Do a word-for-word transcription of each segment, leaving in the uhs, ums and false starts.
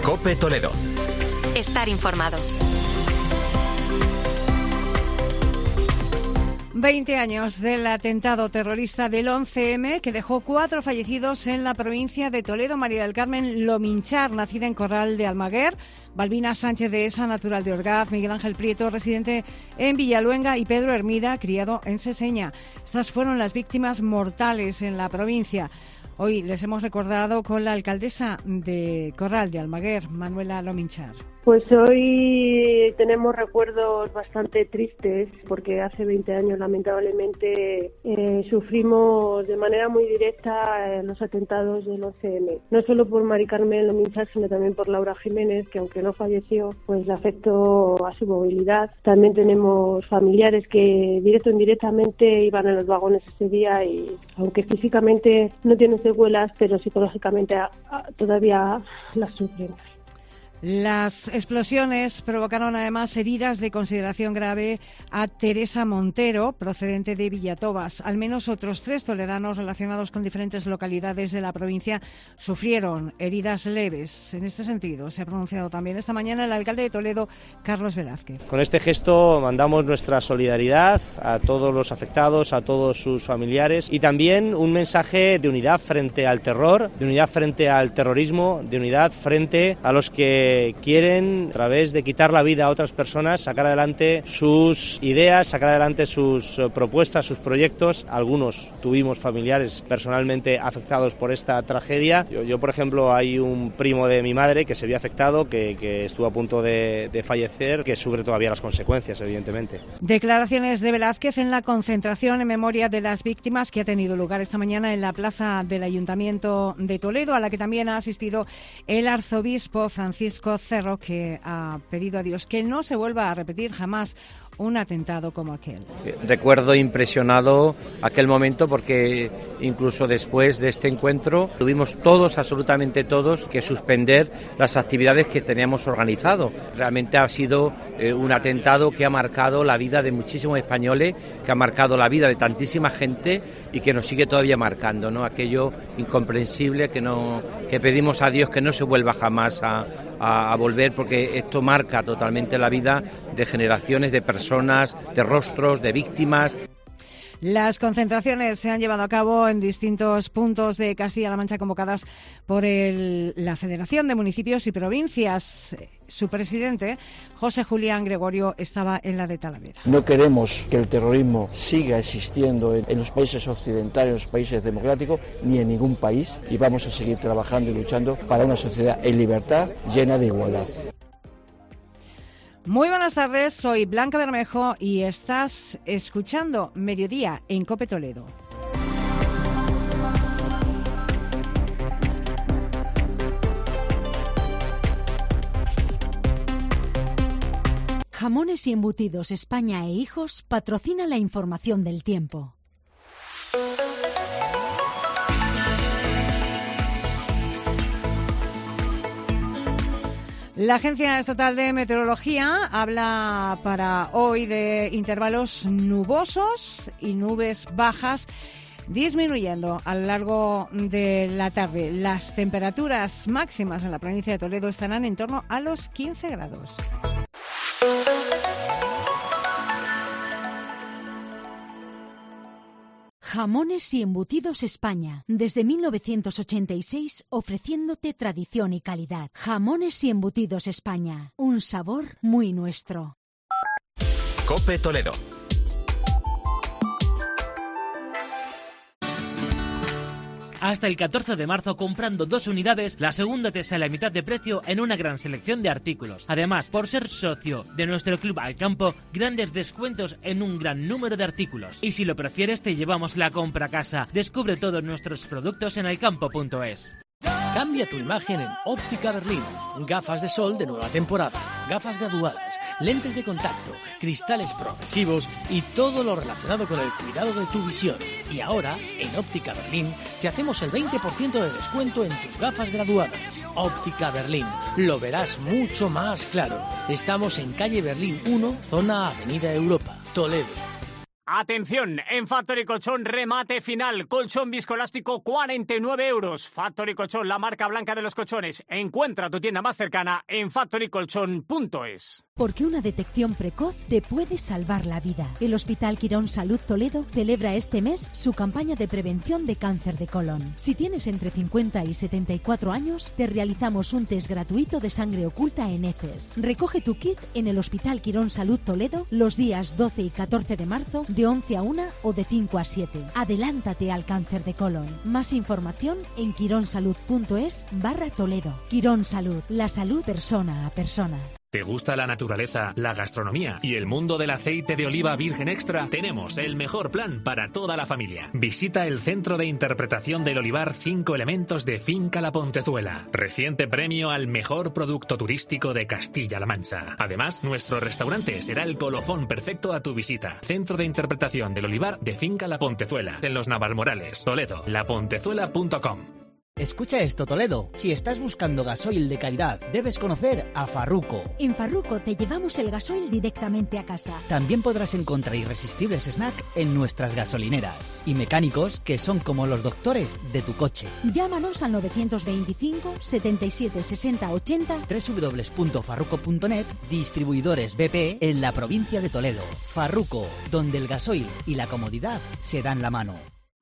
COPE Toledo. Estar informado. veinte años del atentado terrorista del once eme que dejó cuatro fallecidos en la provincia de Toledo. María del Carmen Lominchar, nacida en Corral de Almaguer, Balbina Sánchez de Esa, natural de Orgaz, Miguel Ángel Prieto, residente en Villaluenga, y Pedro Hermida, criado en Seseña. Estas fueron las víctimas mortales en la provincia. Hoy les hemos recordado con la alcaldesa de Corral de Almaguer, Manuela Lominchar. Pues hoy tenemos recuerdos bastante tristes porque hace veinte años lamentablemente eh, sufrimos de manera muy directa eh, los atentados del once eme. No solo por Mari Carmen Lominchar, sino también por Laura Jiménez, que aunque no falleció, pues le afectó a su movilidad. También tenemos familiares que directo o indirectamente iban en los vagones ese día y aunque físicamente no tienen secuelas, pero psicológicamente a, a, todavía las sufren. Las explosiones provocaron además heridas de consideración grave a Teresa Montero, procedente de Villatobas. Al menos otros tres toledanos relacionados con diferentes localidades de la provincia sufrieron heridas leves. En este sentido, se ha pronunciado también esta mañana el alcalde de Toledo, Carlos Velázquez. Con este gesto mandamos nuestra solidaridad a todos los afectados, a todos sus familiares, y también un mensaje de unidad frente al terror, de unidad frente al terrorismo, de unidad frente a los que quieren, a través de quitar la vida a otras personas, sacar adelante sus ideas, sacar adelante sus propuestas, sus proyectos. Algunos tuvimos familiares personalmente afectados por esta tragedia. Yo, yo por ejemplo, hay un primo de mi madre que se vio afectado, que, que estuvo a punto de, de fallecer, que sufre todavía las consecuencias, evidentemente. Declaraciones de Velázquez en la concentración en memoria de las víctimas que ha tenido lugar esta mañana en la plaza del Ayuntamiento de Toledo, a la que también ha asistido el arzobispo Francisco Cerro, que ha pedido a Dios que no se vuelva a repetir jamás un atentado como aquel. Recuerdo impresionado aquel momento porque incluso después de este encuentro tuvimos todos, absolutamente todos, que suspender las actividades que teníamos organizado. Realmente ha sido eh, un atentado que ha marcado la vida de muchísimos españoles, que ha marcado la vida de tantísima gente y que nos sigue todavía marcando, ¿no? Aquello incomprensible que no que pedimos a Dios que no se vuelva jamás a, a, a volver, porque esto marca totalmente la vida de generaciones de personas, personas, de rostros, de víctimas. Las concentraciones se han llevado a cabo en distintos puntos de Castilla-La Mancha convocadas por el, la Federación de Municipios y Provincias. Su presidente, José Julián Gregorio, estaba en la de Talavera. No queremos que el terrorismo siga existiendo en, en los países occidentales, en los países democráticos, ni en ningún país, y vamos a seguir trabajando y luchando para una sociedad en libertad, llena de igualdad. Muy buenas tardes, soy Blanca Bermejo y estás escuchando Mediodía en COPE Toledo. Jamones y Embutidos España e Hijos patrocina la información del tiempo. La Agencia Estatal de Meteorología habla para hoy de intervalos nubosos y nubes bajas disminuyendo a lo largo de la tarde. Las temperaturas máximas en la provincia de Toledo estarán en torno a los quince grados. Jamones y Embutidos España, desde mil novecientos ochenta y seis ofreciéndote tradición y calidad. Jamones y Embutidos España, un sabor muy nuestro. COPE Toledo. Hasta el catorce de marzo, comprando dos unidades, la segunda te sale a mitad de precio en una gran selección de artículos. Además, por ser socio de nuestro club Alcampo, grandes descuentos en un gran número de artículos. Y si lo prefieres, te llevamos la compra a casa. Descubre todos nuestros productos en alcampo punto es. Cambia tu imagen en Óptica Berlín. Gafas de sol de nueva temporada, gafas graduadas, lentes de contacto, cristales progresivos y todo lo relacionado con el cuidado de tu visión. Y ahora, en Óptica Berlín, te hacemos el veinte por ciento de descuento en tus gafas graduadas. Óptica Berlín, lo verás mucho más claro. Estamos en calle Berlín uno, zona Avenida Europa, Toledo. Atención, en Factory Colchón remate final, colchón viscoelástico cuarenta y nueve euros. Factory Colchón, la marca blanca de los colchones. Encuentra tu tienda más cercana en factory colchón punto es. Porque una detección precoz te puede salvar la vida. El Hospital Quirón Salud Toledo celebra este mes su campaña de prevención de cáncer de colon. Si tienes entre cincuenta y setenta y cuatro años, te realizamos un test gratuito de sangre oculta en heces. Recoge tu kit en el Hospital Quirón Salud Toledo los días doce y catorce de marzo de once a una o de cinco a siete. Adelántate al cáncer de colon. Más información en quironsalud punto es barra Toledo. Quirón Salud, la salud persona a persona. ¿Te gusta la naturaleza, la gastronomía y el mundo del aceite de oliva virgen extra? Tenemos el mejor plan para toda la familia. Visita el Centro de Interpretación del Olivar Cinco Elementos de Finca La Pontezuela. Reciente premio al mejor producto turístico de Castilla-La Mancha. Además, nuestro restaurante será el colofón perfecto a tu visita. Centro de Interpretación del Olivar de Finca La Pontezuela, en los Navalmorales, Toledo, la pontezuela punto com. Escucha esto, Toledo. Si estás buscando gasoil de calidad, debes conocer a Farruko. En Farruko te llevamos el gasoil directamente a casa. También podrás encontrar irresistibles snacks en nuestras gasolineras. Y mecánicos que son como los doctores de tu coche. Llámanos al novecientos veinticinco, setenta y siete, sesenta, ochenta. doble u doble u doble u punto farruko punto net, distribuidores B P en la provincia de Toledo. Farruko, donde el gasoil y la comodidad se dan la mano.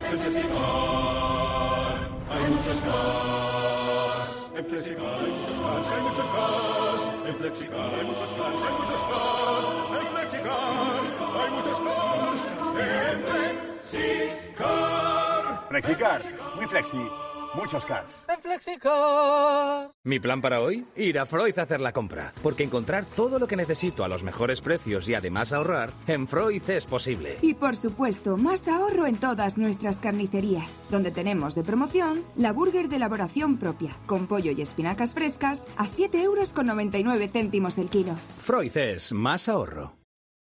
Hay muchos cars, en Flexicar hay muchos cars, hay muchos cars, en Flexicar hay muchos cars, hay muchos cars, en Flexicar hay muchos cars, en Flexicar. Flexicar, muy flexi, muchos cars. En Flexicar. Mi plan para hoy, ir a Freud a hacer la compra, porque encontrar todo lo que necesito a los mejores precios y además ahorrar, en Freud es posible. Y por supuesto, más ahorro en todas nuestras carnicerías, donde tenemos de promoción la burger de elaboración propia, con pollo y espinacas frescas, a siete euros con noventa y nueve céntimos el kilo. Freud es más ahorro.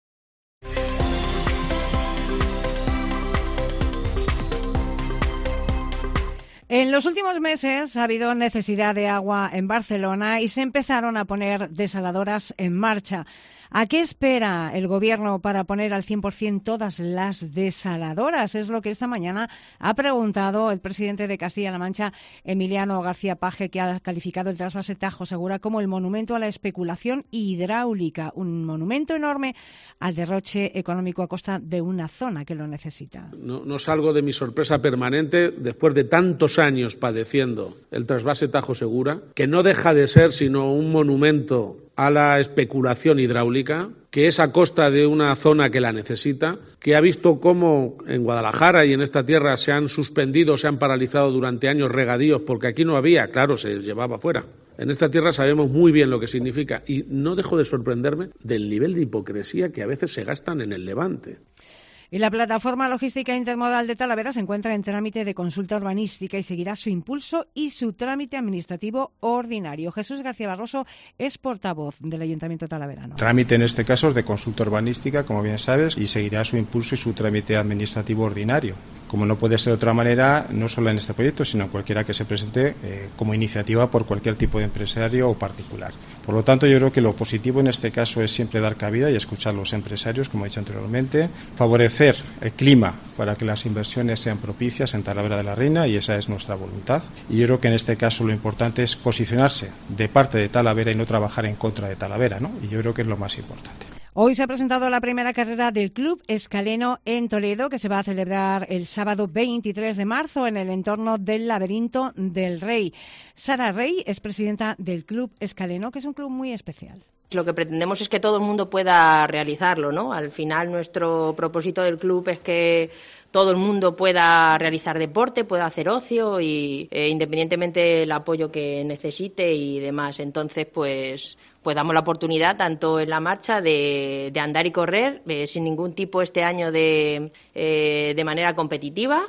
En los últimos meses ha habido necesidad de agua en Barcelona y se empezaron a poner desaladoras en marcha. ¿A qué espera el Gobierno para poner al cien por ciento todas las desaladoras? Es lo que esta mañana ha preguntado el presidente de Castilla-La Mancha, Emiliano García Paje, que ha calificado el trasvase Tajo Segura como el monumento a la especulación hidráulica, un monumento enorme al derroche económico a costa de una zona que lo necesita. No, no salgo de mi sorpresa permanente después de tantos años padeciendo el trasvase Tajo Segura, que no deja de ser sino un monumento a la especulación hidráulica, que es a costa de una zona que la necesita, que ha visto cómo en Guadalajara y en esta tierra se han suspendido, se han paralizado durante años regadíos, porque aquí no había, claro, se llevaba fuera. En esta tierra sabemos muy bien lo que significa y no dejo de sorprenderme del nivel de hipocresía que a veces se gastan en el Levante. Y la plataforma logística intermodal de Talavera se encuentra en trámite de consulta urbanística y seguirá su impulso y su trámite administrativo ordinario. Jesús García Barroso es portavoz del Ayuntamiento talaverano. Trámite en este caso es de consulta urbanística, como bien sabes, y seguirá su impulso y su trámite administrativo ordinario. Como no puede ser de otra manera, no solo en este proyecto, sino en cualquiera que se presente eh, como iniciativa por cualquier tipo de empresario o particular. Por lo tanto, yo creo que lo positivo en este caso es siempre dar cabida y escuchar a los empresarios, como he dicho anteriormente, favorecer el clima para que las inversiones sean propicias en Talavera de la Reina, y esa es nuestra voluntad. Y yo creo que en este caso lo importante es posicionarse de parte de Talavera y no trabajar en contra de Talavera, ¿no? Y yo creo que es lo más importante. Hoy se ha presentado la primera carrera del Club Escaleno en Toledo, que se va a celebrar el sábado veintitrés de marzo en el entorno del Laberinto del Rey. Sara Rey es presidenta del Club Escaleno, que es un club muy especial. Lo que pretendemos es que todo el mundo pueda realizarlo, ¿no? Al final, nuestro propósito del club es que todo el mundo pueda realizar deporte, pueda hacer ocio y eh, independientemente del apoyo que necesite y demás. Entonces, pues, pues damos la oportunidad tanto en la marcha de, de andar y correr eh, sin ningún tipo este año de, eh, de manera competitiva.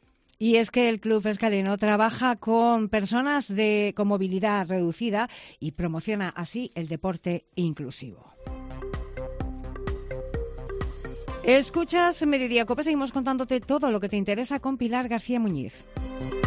Y es que el Club Escaleno trabaja con personas de, con movilidad reducida y promociona así el deporte inclusivo. Escuchas Mediodía Cope, seguimos contándote todo lo que te interesa con Pilar García Muñiz.